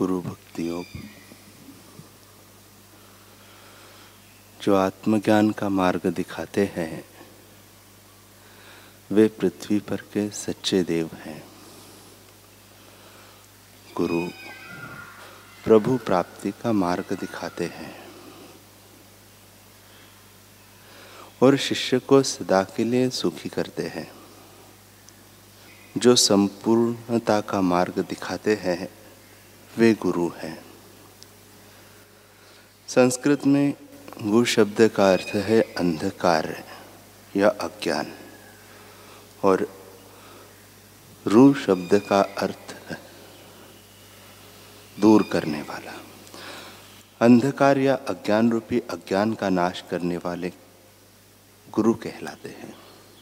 गुरु भक्ति योग जो आत्मज्ञान का मार्ग दिखाते हैं वे पृथ्वी पर के सच्चे देव हैं। गुरु प्रभु प्राप्ति का मार्ग दिखाते हैं और शिष्य को सदा के लिए सुखी करते हैं। जो संपूर्णता का मार्ग दिखाते हैं वे गुरु हैं। संस्कृत में गु शब्द का अर्थ है अंधकार या अज्ञान और रु शब्द का अर्थ है दूर करने वाला। अंधकार या अज्ञान रूपी अज्ञान का नाश करने वाले गुरु कहलाते हैं।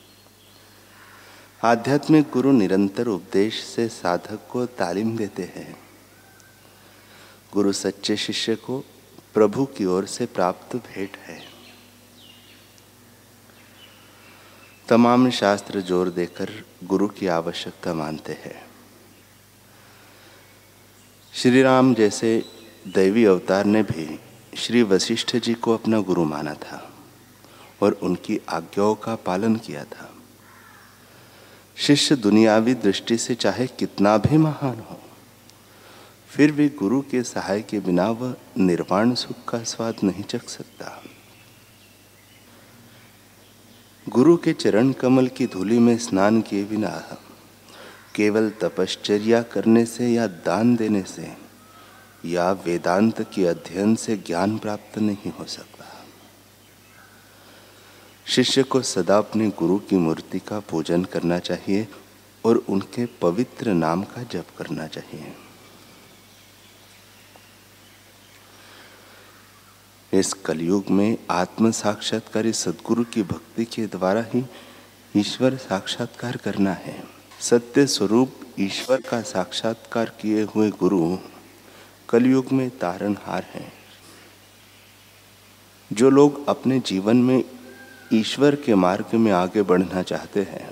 आध्यात्मिक गुरु निरंतर उपदेश से साधक को तालीम देते हैं। गुरु सच्चे शिष्य को प्रभु की ओर से प्राप्त भेंट है। तमाम शास्त्र जोर देकर गुरु की आवश्यकता मानते हैं। श्री राम जैसे दैवी अवतार ने भी श्री वशिष्ठ जी को अपना गुरु माना था और उनकी आज्ञाओं का पालन किया था। शिष्य दुनियावी दृष्टि से चाहे कितना भी महान हो, फिर भी गुरु के सहाय के बिना वह निर्वाण सुख का स्वाद नहीं चख सकता। गुरु के चरण कमल की धूलि में स्नान किए बिना केवल तपश्चर्या करने से या दान देने से या वेदांत के अध्ययन से ज्ञान प्राप्त नहीं हो सकता। शिष्य को सदा अपने गुरु की मूर्ति का पूजन करना चाहिए और उनके पवित्र नाम का जप करना चाहिए। इस कलयुग में आत्म साक्षात्कारी सद्गुरु की भक्ति के द्वारा ही ईश्वर साक्षात्कार करना है। सत्य स्वरूप ईश्वर का साक्षात्कार किए हुए गुरु कलयुग में तारणहार हैं। जो लोग अपने जीवन में ईश्वर के मार्ग में आगे बढ़ना चाहते हैं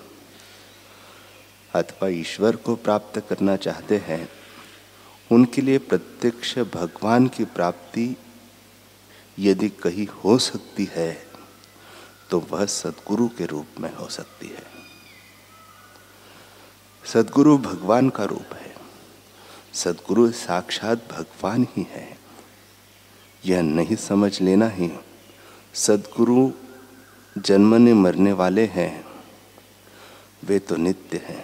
अथवा ईश्वर को प्राप्त करना चाहते हैं, उनके लिए प्रत्यक्ष भगवान की प्राप्ति यदि कहीं हो सकती है तो वह सद्गुरु के रूप में हो सकती है। सद्गुरु भगवान का रूप है। सद्गुरु साक्षात भगवान ही है। यह नहीं समझ लेना ही सद्गुरु जन्मने मरने वाले हैं, वे तो नित्य हैं।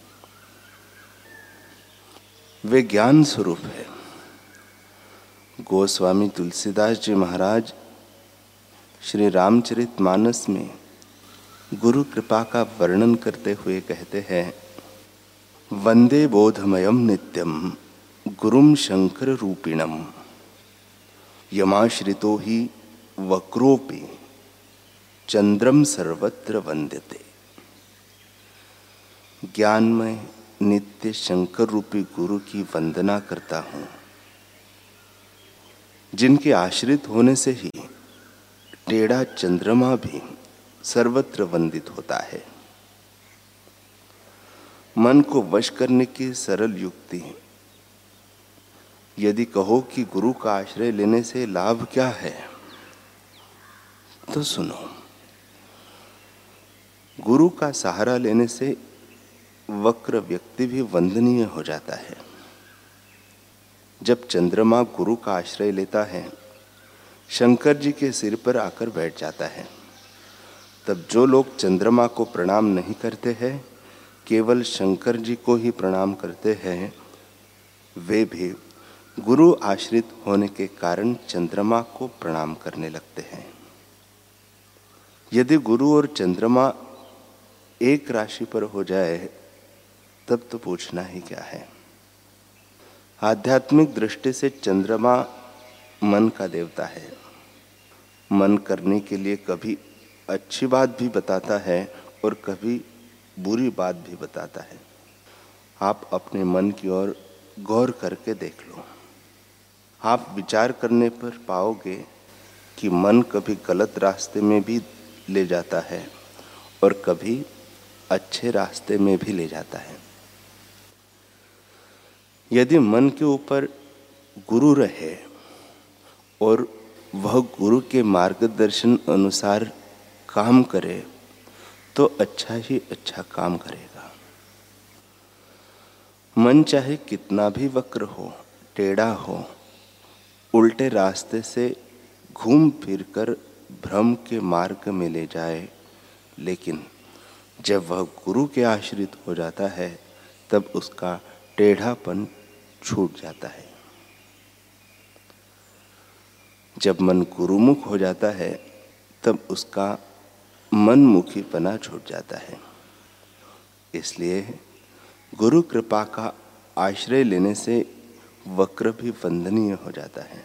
वे ज्ञान स्वरूप है। गोस्वामी तुलसीदास जी महाराज श्री रामचरितमानस में गुरु कृपा का वर्णन करते हुए कहते हैं, वंदे बोधमयम नित्यम गुरुम शंकर रूपिणम यमाश्रितो ही वक्रोपि चंद्रम सर्वत्र वंद्यते। ज्ञान में नित्य शंकर रूपी गुरु की वंदना करता हूँ, जिनके आश्रित होने से ही टेढ़ा चंद्रमा भी सर्वत्र वंदित होता है। मन को वश करने की सरल युक्ति, यदि कहो कि गुरु का आश्रय लेने से लाभ क्या है, तो सुनो। गुरु का सहारा लेने से वक्र व्यक्ति भी वंदनीय हो जाता है। जब चंद्रमा गुरु का आश्रय लेता है, शंकर जी के सिर पर आकर बैठ जाता है, तब जो लोग चंद्रमा को प्रणाम नहीं करते हैं, केवल शंकर जी को ही प्रणाम करते हैं, वे भी गुरु आश्रित होने के कारण चंद्रमा को प्रणाम करने लगते हैं। यदि गुरु और चंद्रमा एक राशि पर हो जाए तब तो पूछना ही क्या है। आध्यात्मिक दृष्टि से चंद्रमा मन का देवता है। मन करने के लिए कभी अच्छी बात भी बताता है और कभी बुरी बात भी बताता है। आप अपने मन की ओर गौर करके देख लो। आप विचार करने पर पाओगे कि मन कभी गलत रास्ते में भी ले जाता है और कभी अच्छे रास्ते में भी ले जाता है। यदि मन के ऊपर गुरु रहे और वह गुरु के मार्गदर्शन अनुसार काम करे तो अच्छा ही अच्छा काम करेगा। मन चाहे कितना भी वक्र हो, टेढ़ा हो, उल्टे रास्ते से घूम फिरकर भ्रम के मार्ग में ले जाए, लेकिन जब वह गुरु के आश्रित हो जाता है तब उसका टेढ़ापन छूट जाता है। जब मन गुरुमुख हो जाता है तब उसका मनमुखीपना छूट जाता है। इसलिए गुरु कृपा का आश्रय लेने से वक्र भी वंदनीय हो जाता है।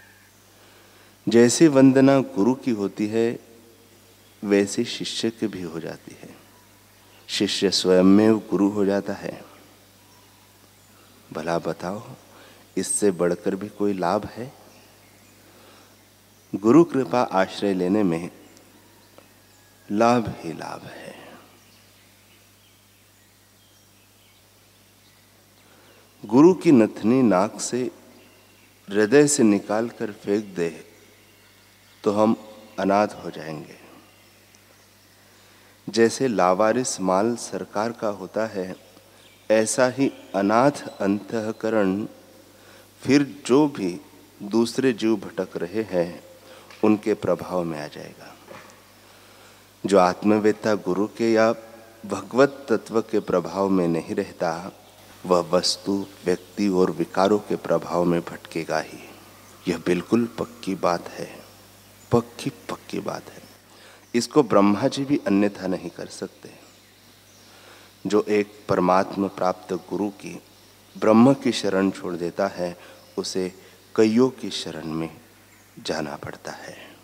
जैसे वंदना गुरु की होती है वैसे शिष्य की भी हो जाती है। शिष्य स्वयं में गुरु हो जाता है। भला बताओ, इससे बढ़कर भी कोई लाभ है? गुरु कृपा आश्रय लेने में लाभ ही लाभ है। गुरु की नथनी नाक से हृदय से निकाल कर फेंक दे तो हम अनाथ हो जाएंगे। जैसे लावारिस माल सरकार का होता है, ऐसा ही अनाथ अंतःकरण फिर जो भी दूसरे जीव भटक रहे हैं उनके प्रभाव में आ जाएगा। जो आत्मवेत्ता गुरु के या भगवत तत्व के प्रभाव में नहीं रहता, वह वस्तु, व्यक्ति और विकारों के प्रभाव में भटकेगा ही। यह बिल्कुल पक्की बात है, पक्की बात है। इसको ब्रह्मा जी भी अन्यथा नहीं कर सकते। जो एक परमात्मा प्राप्त गुरु की, ब्रह्म की शरण छोड़ देता है, उसे कईयों की शरण में जाना पड़ता है।